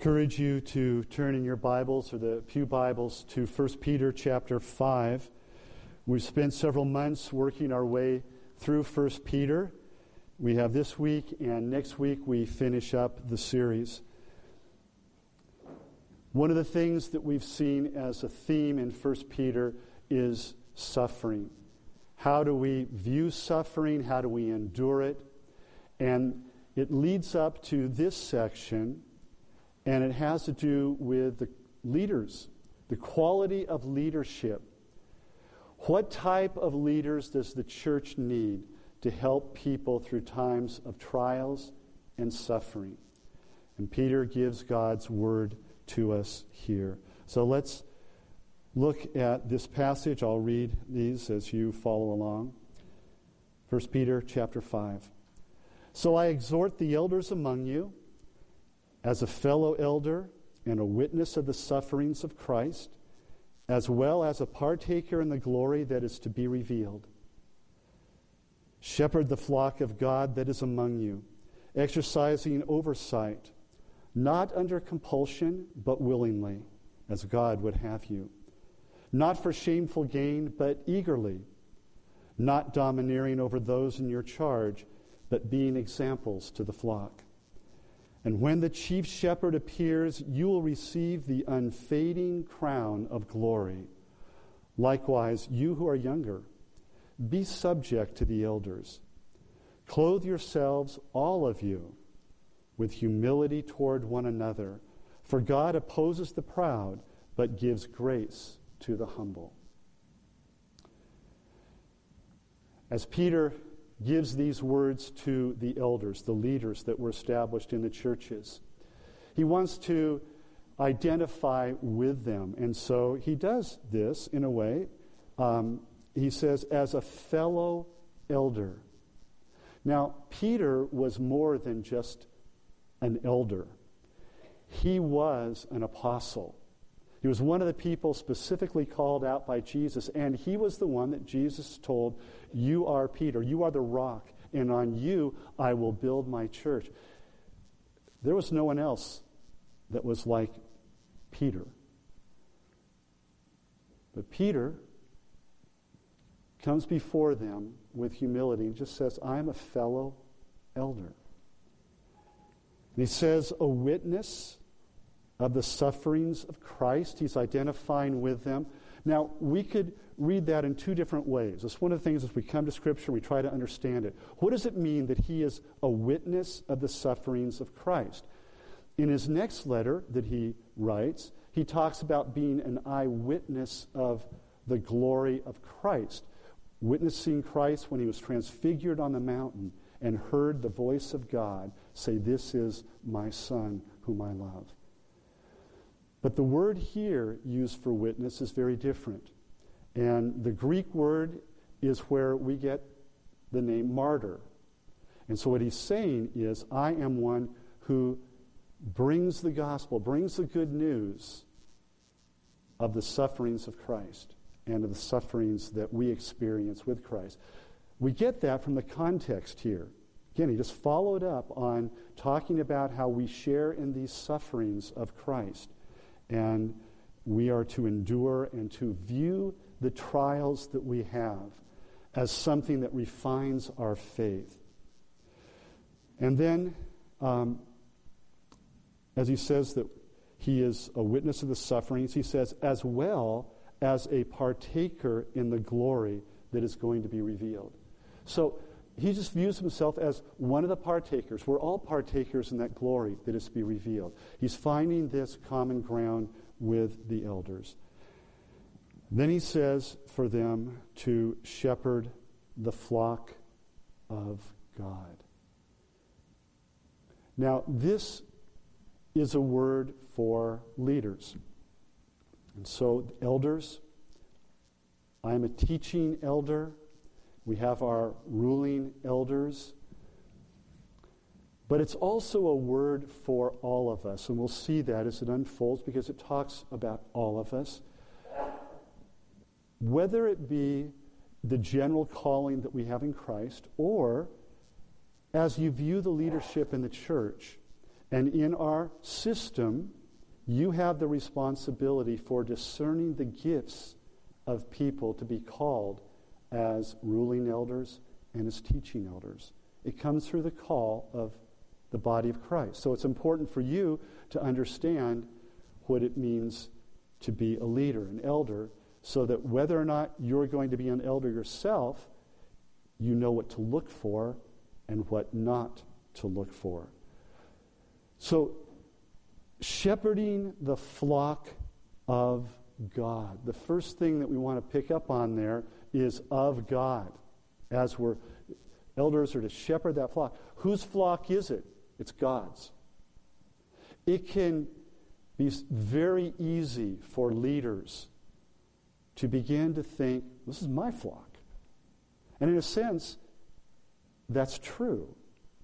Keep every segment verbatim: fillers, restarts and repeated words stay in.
encourage you to turn in your Bibles or the Pew Bibles to First Peter chapter five. We've spent several months working our way through First Peter. We have this week, and next week we finish up the series. One of the things that we've seen as a theme in First Peter is suffering. How do we view suffering? How do we endure it? And it leads up to this section, and it has to do with the leaders, the quality of leadership. What type of leaders does the church need to help people through times of trials and suffering? And Peter gives God's word to us here. So let's look at this passage. I'll read these as you follow along. First Peter chapter five. So I exhort the elders among you, as a fellow elder and a witness of the sufferings of Christ, as well as a partaker in the glory that is to be revealed. Shepherd the flock of God that is among you, exercising oversight, not under compulsion, but willingly, as God would have you. Not for shameful gain, but eagerly, not domineering over those in your charge, but being examples to the flock. And when the chief shepherd appears, you will receive the unfading crown of glory. Likewise, you who are younger, be subject to the elders. Clothe yourselves, all of you, with humility toward one another. For God opposes the proud, but gives grace to the humble. As Peter gives these words to the elders, the leaders that were established in the churches, he wants to identify with them. And so he does this in a way. Um, he says, as a fellow elder. Now, Peter was more than just an elder. He was an apostle. He was one of the people specifically called out by Jesus, and he was the one that Jesus told, you are Peter, you are the rock, and on you I will build my church. There was no one else that was like Peter. But Peter comes before them with humility and just says, I am a fellow elder. And he says, a witness of the sufferings of Christ. He's identifying with them. Now, we could read that in two different ways. It's one of the things as we come to Scripture, we try to understand it. What does it mean that he is a witness of the sufferings of Christ? In his next letter that he writes, he talks about being an eyewitness of the glory of Christ, witnessing Christ when he was transfigured on the mountain and heard the voice of God say, this is my Son whom I love. But the word here used for witness is very different. And the Greek word is where we get the name martyr. And so what he's saying is, I am one who brings the gospel, brings the good news of the sufferings of Christ and of the sufferings that we experience with Christ. We get that from the context here. Again, he just followed up on talking about how we share in these sufferings of Christ. And we are to endure and to view the trials that we have as something that refines our faith. And then, um, as he says that he is a witness of the sufferings, he says, as well as a partaker in the glory that is going to be revealed. So he just views himself as one of the partakers. We're all partakers in that glory that is to be revealed. He's finding this common ground with the elders. Then he says for them to shepherd the flock of God. Now, this is a word for leaders. And so, elders, I'm a teaching elder. We have our ruling elders. But it's also a word for all of us, and we'll see that as it unfolds because it talks about all of us. Whether it be the general calling that we have in Christ, or as you view the leadership in the church, And in our system, you have the responsibility for discerning the gifts of people to be called as ruling elders and as teaching elders. It comes through the call of the body of Christ. So it's important for you to understand what it means to be a leader, an elder, so that whether or not you're going to be an elder yourself, you know what to look for and what not to look for. So, shepherding the flock of God. The first thing that we want to pick up on there is of God. As we're elders are to shepherd that flock. Whose flock is it? It's God's. It can be very easy for leaders to begin to think, this is my flock. And in a sense, that's true.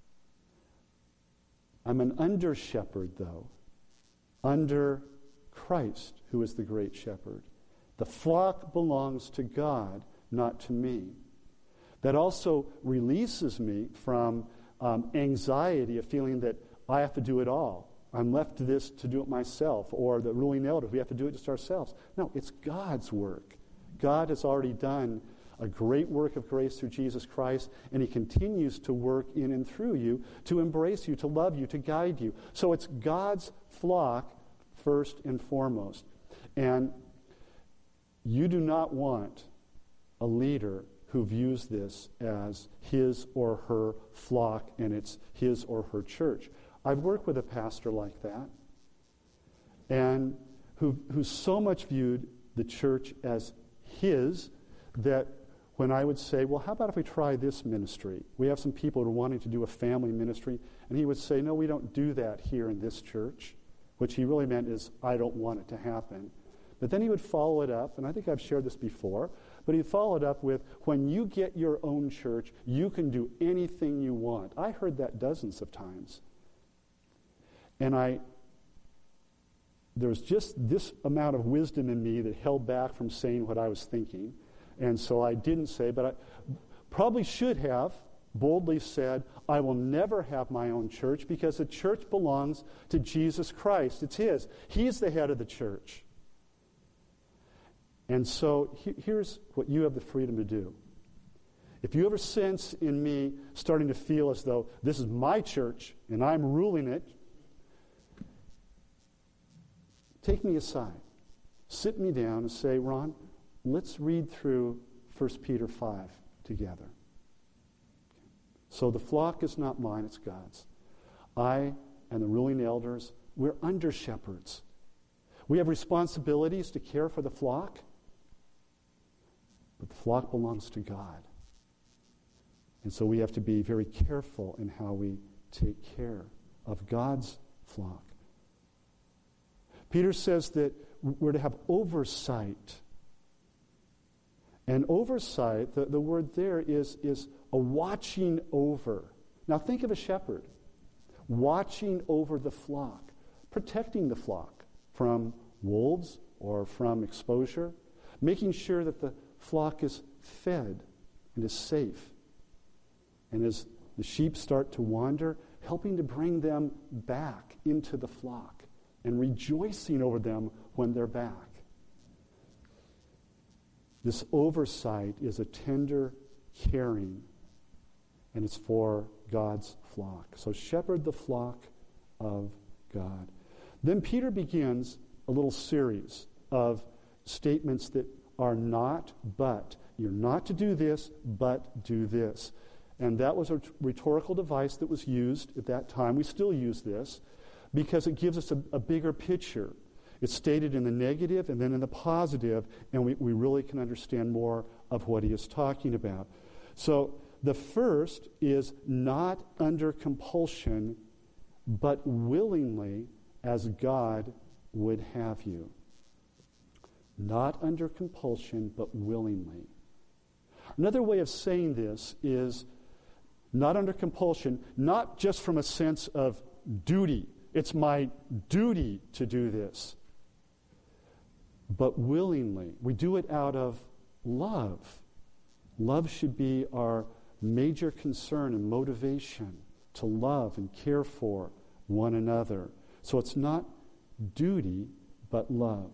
I'm an under-shepherd, though, under Christ, who is the great shepherd. The flock belongs to God, not to me. That also releases me from um, anxiety of feeling that I have to do it all. I'm left to this to do it myself, or the ruling elder, we have to do it just ourselves. No, it's God's work. God has already done a great work of grace through Jesus Christ, and he continues to work in and through you to embrace you, to love you, to guide you. So it's God's flock first and foremost. And you do not want a leader who views this as his or her flock and it's his or her church. I've worked with a pastor like that, and who who so much viewed the church as his that when I would say, well, how about if we try this ministry? We have some people who are wanting to do a family ministry. And he would say, no, we don't do that here in this church. Which he really meant is, I don't want it to happen. But then he would follow it up, and I think I've shared this before, but he'd follow it up with, when you get your own church, you can do anything you want. I heard that dozens of times. And I, there was just this amount of wisdom in me that held back from saying what I was thinking. And so I didn't say, but I probably should have boldly said, I will never have my own church because the church belongs to Jesus Christ. It's his. He's the head of the church. And so he, here's what you have the freedom to do. If you ever sense in me starting to feel as though this is my church and I'm ruling it, take me aside. Sit me down and say, Ron, let's read through First Peter five together. So the flock is not mine, it's God's. I and the ruling elders, we're under shepherds. We have responsibilities to care for the flock, but the flock belongs to God. And so we have to be very careful in how we take care of God's flock. Peter says that we're to have oversight. And oversight, the, the word there is, is a watching over. Now think of a shepherd. Watching over the flock. Protecting the flock from wolves or from exposure. Making sure that the flock is fed and is safe. And as the sheep start to wander, helping to bring them back into the flock. And rejoicing over them when they're back. This oversight is a tender caring, and it's for God's flock. So shepherd the flock of God. Then Peter begins a little series of statements that are not but. You're not to do this, but do this. And that was a rhetorical device that was used at that time. We still use this because it gives us a, a bigger picture. It's stated in the negative and then in the positive, and we, we really can understand more of what he is talking about. So the first is not under compulsion, but willingly as God would have you. Not under compulsion, but willingly. Another way of saying this is not under compulsion, not just from a sense of duty. It's my duty to do this. But willingly. We do it out of love. Love should be our major concern and motivation to love and care for one another. So it's not duty, but love.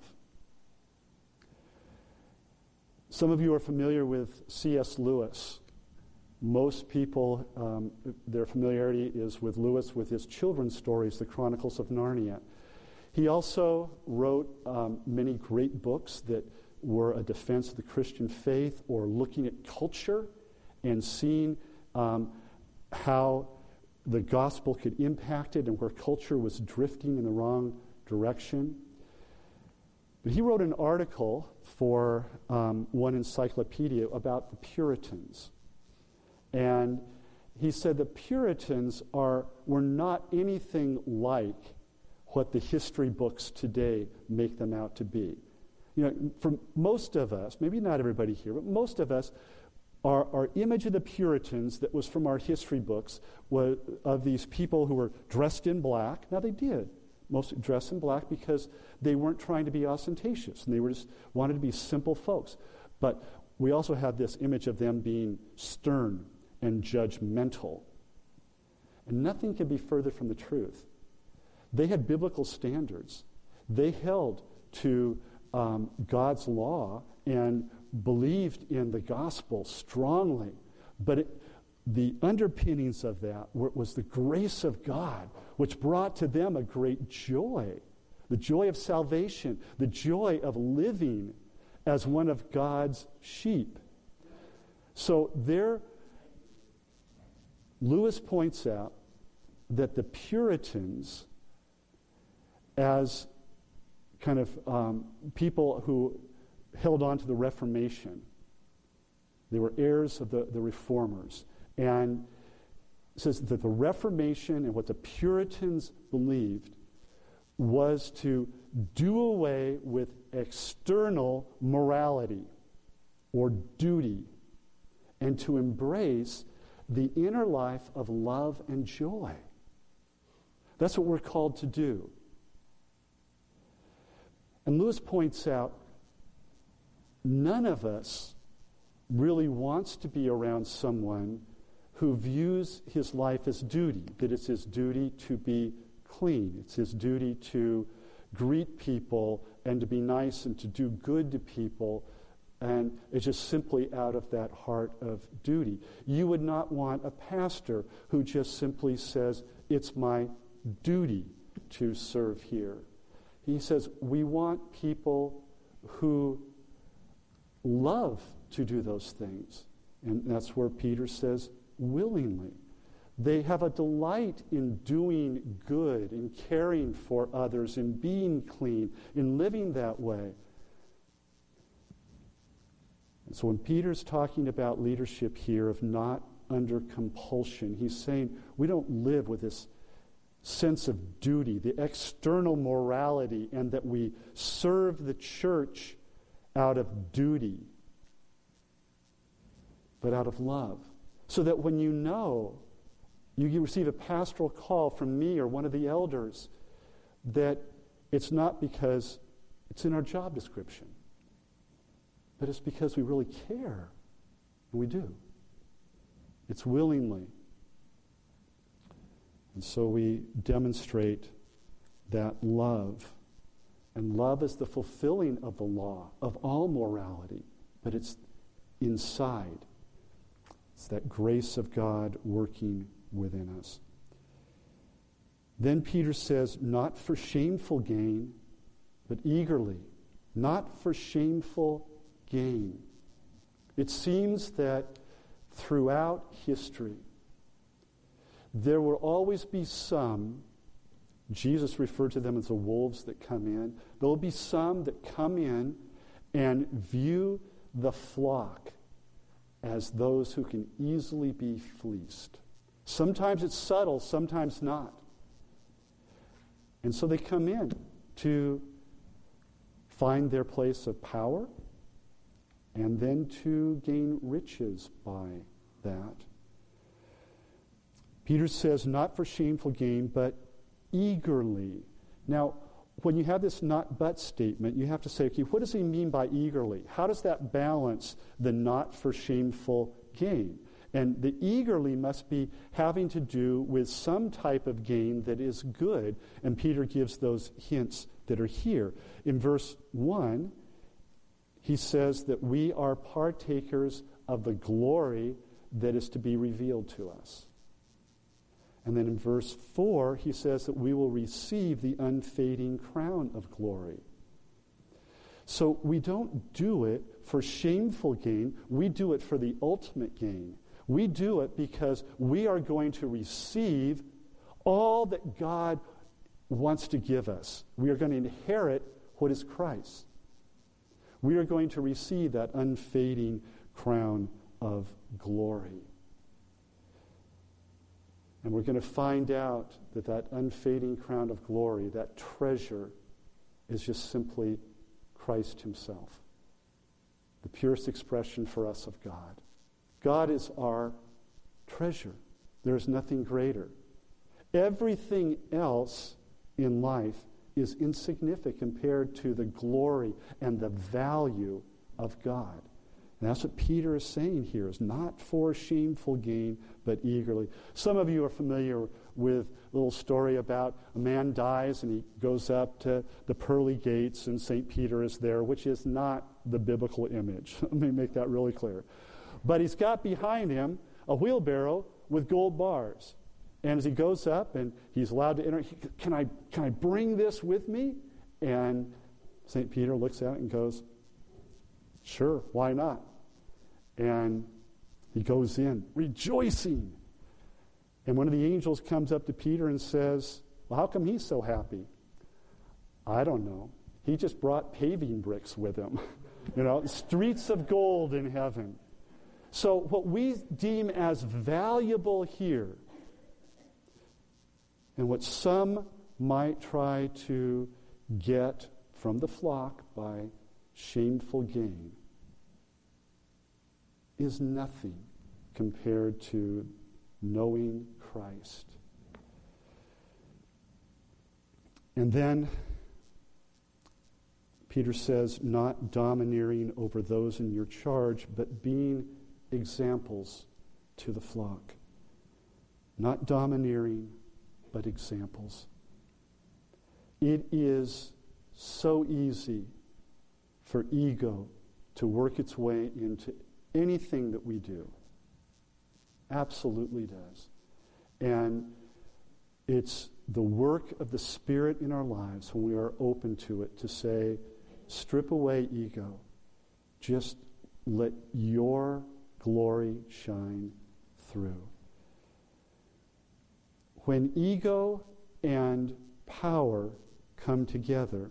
Some of you are familiar with C S Lewis. Most people, um, their familiarity is with Lewis with his children's stories, the Chronicles of Narnia. He also wrote um, many great books that were a defense of the Christian faith or looking at culture and seeing um, how the gospel could impact it and where culture was drifting in the wrong direction. But he wrote an article for um, one encyclopedia about the Puritans. And he said the Puritans are were not anything like what the history books today make them out to be. You know, for most of us, maybe not everybody here, but most of us, our, our image of the Puritans that was from our history books was of these people who were dressed in black. Now they did mostly dress in black because they weren't trying to be ostentatious, and they were just wanted to be simple folks. But we also had this image of them being stern and judgmental. And nothing could be further from the truth. They had biblical standards. They held to um, God's law and believed in the gospel strongly. But it, the underpinnings of that were, was the grace of God, which brought to them a great joy, the joy of salvation, the joy of living as one of God's sheep. So there, Lewis points out that the Puritans, as kind of um, people who held on to the Reformation, they were heirs of the, the Reformers, and says that the Reformation and what the Puritans believed was to do away with external morality or duty and to embrace the inner life of love and joy. That's what we're called to do. And Lewis points out, none of us really wants to be around someone who views his life as duty, that it's his duty to be clean, it's his duty to greet people and to be nice and to do good to people, and it's just simply out of that heart of duty. You would not want a pastor who just simply says, it's my duty to serve here. He says, we want people who love to do those things. And that's where Peter says, willingly. They have a delight in doing good, in caring for others, in being clean, in living that way. And so when Peter's talking about leadership here of not under compulsion, he's saying we don't live with this sense of duty, the external morality, and that we serve the church out of duty, but out of love. So that when you know, you, you receive a pastoral call from me or one of the elders, that it's not because it's in our job description, but it's because we really care, and we do. It's willingly. And so we demonstrate that love. And love is the fulfilling of the law, of all morality, but it's inside. It's that grace of God working within us. Then Peter says, not for shameful gain, but eagerly. Not for shameful gain. It seems that throughout history, there will always be some, Jesus referred to them as the wolves that come in. There will be some that come in and view the flock as those who can easily be fleeced. Sometimes it's subtle, sometimes not. And so they come in to find their place of power and then to gain riches by that. Peter says, not for shameful gain, but eagerly. Now, when you have this not but statement, you have to say, okay, what does he mean by eagerly? How does that balance the not for shameful gain? And the eagerly must be having to do with some type of gain that is good. And Peter gives those hints that are here. In verse one, he says that we are partakers of the glory that is to be revealed to us. And then in verse four, he says that we will receive the unfading crown of glory. So we don't do it for shameful gain. We do it for the ultimate gain. We do it because we are going to receive all that God wants to give us. We are going to inherit what is Christ. We are going to receive that unfading crown of glory. And we're going to find out that that unfading crown of glory, that treasure, is just simply Christ himself. The purest expression for us of God. God is our treasure. There is nothing greater. Everything else in life is insignificant compared to the glory and the value of God. And that's what Peter is saying here, is not for shameful gain, but eagerly. Some of you are familiar with a little story about a man dies and he goes up to the pearly gates and Saint Peter is there, which is not the biblical image. Let me make that really clear. But he's got behind him a wheelbarrow with gold bars. And as he goes up and he's allowed to enter, he, can I can I bring this with me? And Saint Peter looks at it and goes, sure, why not? And he goes in, rejoicing. And one of the angels comes up to Peter and says, well, how come he's so happy? I don't know. He just brought paving bricks with him. You know, streets of gold in heaven. So what we deem as valuable here, and what some might try to get from the flock by shameful gain, is nothing compared to knowing Christ. And then Peter says, not domineering over those in your charge, but being examples to the flock. Not domineering, but examples. It is so easy for ego to work its way into anything that we do. Absolutely does. And it's the work of the Spirit in our lives when we are open to it to say, strip away ego. Just let your glory shine through. When ego and power come together,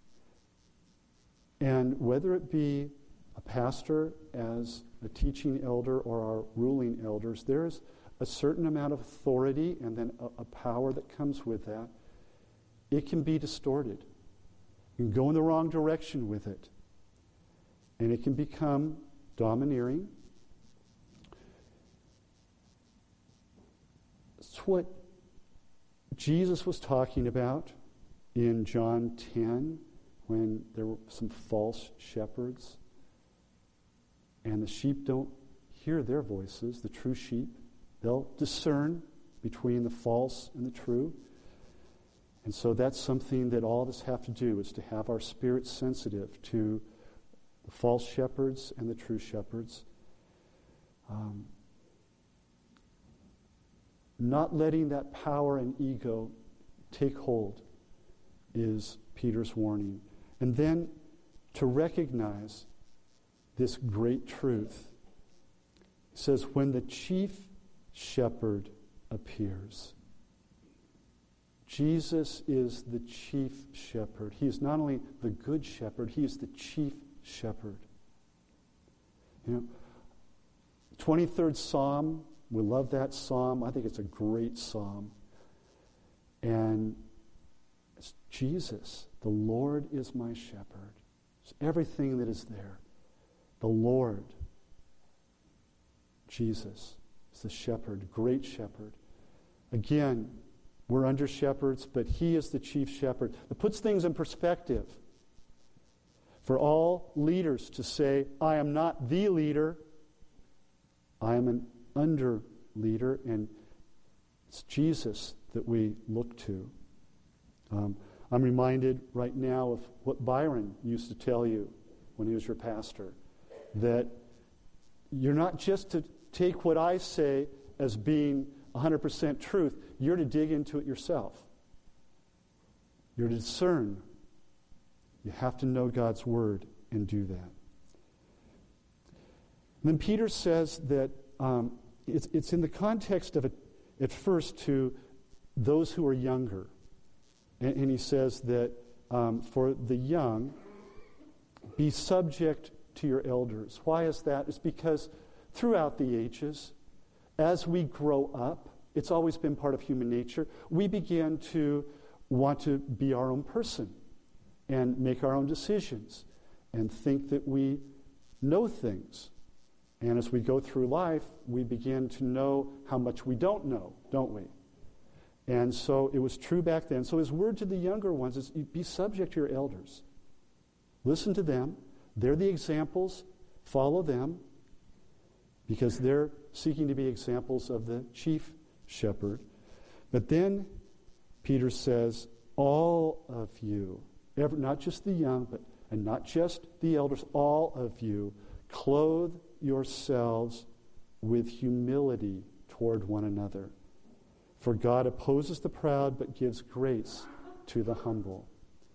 and whether it be a pastor as a teaching elder or our ruling elders, there's a certain amount of authority and then a, a power that comes with that. It can be distorted. You can go in the wrong direction with it. And it can become domineering. It's what Jesus was talking about in John ten when there were some false shepherds. And the sheep don't hear their voices, the true sheep. They'll discern between the false and the true. And so that's something that all of us have to do, is to have our spirit sensitive to the false shepherds and the true shepherds. Um, not letting that power and ego take hold is Peter's warning. And then to recognize this great truth. It says, when the chief shepherd appears. Jesus is the chief shepherd. He is not only the good shepherd, he is the chief shepherd. You know, twenty-third Psalm, we love that psalm. I think it's a great psalm. And it's Jesus, the Lord is my shepherd. It's everything that is there. The Lord, Jesus, is the shepherd, great shepherd. Again, we're under shepherds, but he is the chief shepherd. It puts things in perspective. For all leaders to say, I am not the leader, I am an under leader, and it's Jesus that we look to. Um, I'm reminded right now of what Byron used to tell you when he was your pastor, that you're not just to take what I say as being one hundred percent truth. You're to dig into it yourself. You're to discern. You have to know God's word and do that. And then Peter says that um, it's, it's in the context of it at first to those who are younger. And, and he says that um, for the young, be subject to your elders. Why is that? It's because throughout the ages, as we grow up, it's always been part of human nature, we begin to want to be our own person and make our own decisions and think that we know things. And as we go through life, we begin to know how much we don't know, don't we? And so it was true back then. So his word to the younger ones is be subject to your elders. Listen to them. They're the examples. Follow them, because they're seeking to be examples of the chief shepherd. But then Peter says, all of you, ever, not just the young, but and not just the elders, all of you, clothe yourselves with humility toward one another. For God opposes the proud, but gives grace to the humble.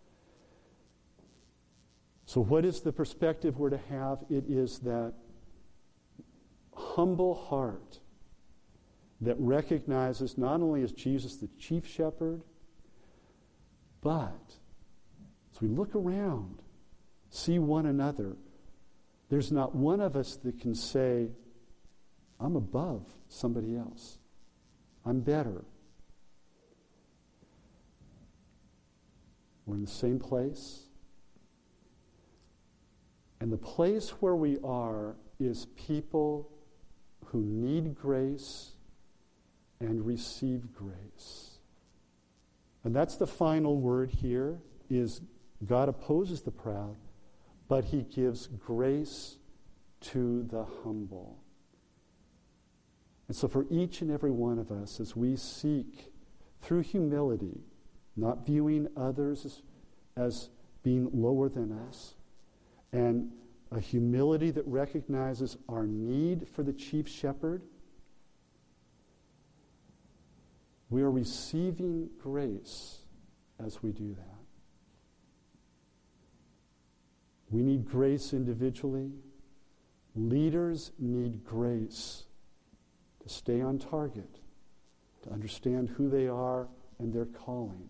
So what is the perspective we're to have? It is that humble heart that recognizes not only is Jesus the chief shepherd, but as we look around, see one another, there's not one of us that can say, I'm above somebody else. I'm better. We're in the same place. And the place where we are is people who need grace and receive grace. And that's the final word here, is God opposes the proud, but he gives grace to the humble. And so for each and every one of us, as we seek through humility, not viewing others as, as being lower than us, and a humility that recognizes our need for the chief shepherd, we are receiving grace as we do that. We need grace individually. Leaders need grace to stay on target, to understand who they are and their calling.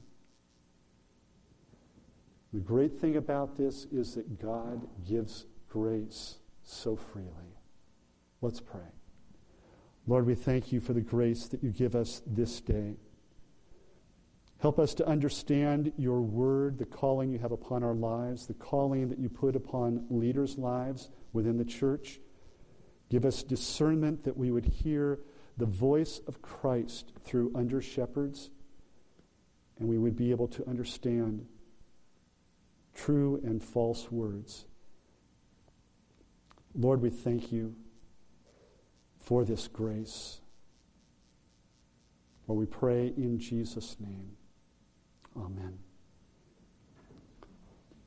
The great thing about this is that God gives grace so freely. Let's pray. Lord, we thank you for the grace that you give us this day. Help us to understand your word, the calling you have upon our lives, the calling that you put upon leaders' lives within the church. Give us discernment that we would hear the voice of Christ through under-shepherds, and we would be able to understand true and false words. Lord, we thank you for this grace. For we pray in Jesus' name. Amen.